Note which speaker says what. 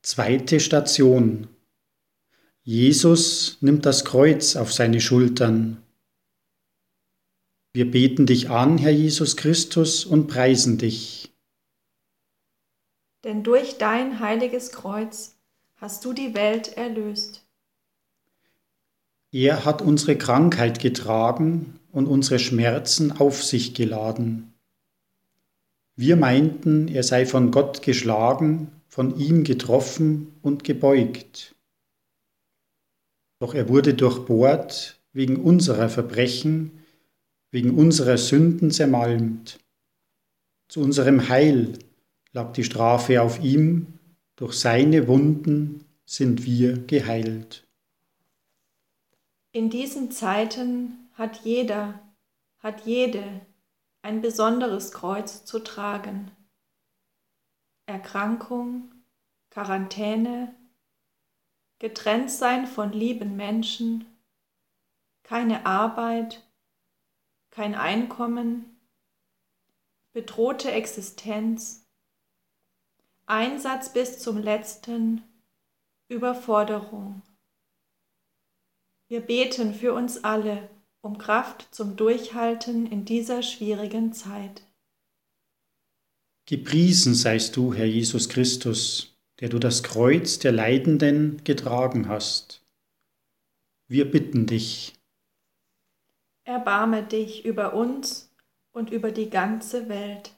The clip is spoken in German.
Speaker 1: Zweite Station. Jesus nimmt das Kreuz auf seine Schultern. Wir beten dich an, Herr Jesus Christus, und preisen dich.
Speaker 2: Denn durch dein heiliges Kreuz hast du die Welt erlöst.
Speaker 1: Er hat unsere Krankheit getragen und unsere Schmerzen auf sich geladen. Wir meinten, er sei von Gott geschlagen, von ihm getroffen und gebeugt. Doch er wurde durchbohrt wegen unserer Verbrechen, wegen unserer Sünden zermalmt. Zu unserem Heil lag die Strafe auf ihm, durch seine Wunden sind wir geheilt.
Speaker 2: In diesen Zeiten hat jede ein besonderes Kreuz zu tragen. Erkrankung, Quarantäne, getrennt sein von lieben Menschen, keine Arbeit, kein Einkommen, bedrohte Existenz, Einsatz bis zum letzten, Überforderung. Wir beten für uns alle um Kraft zum Durchhalten in dieser schwierigen Zeit.
Speaker 1: Gepriesen seist du, Herr Jesus Christus, der du das Kreuz der Leidenden getragen hast. Wir bitten dich.
Speaker 2: Erbarme dich über uns und über die ganze Welt.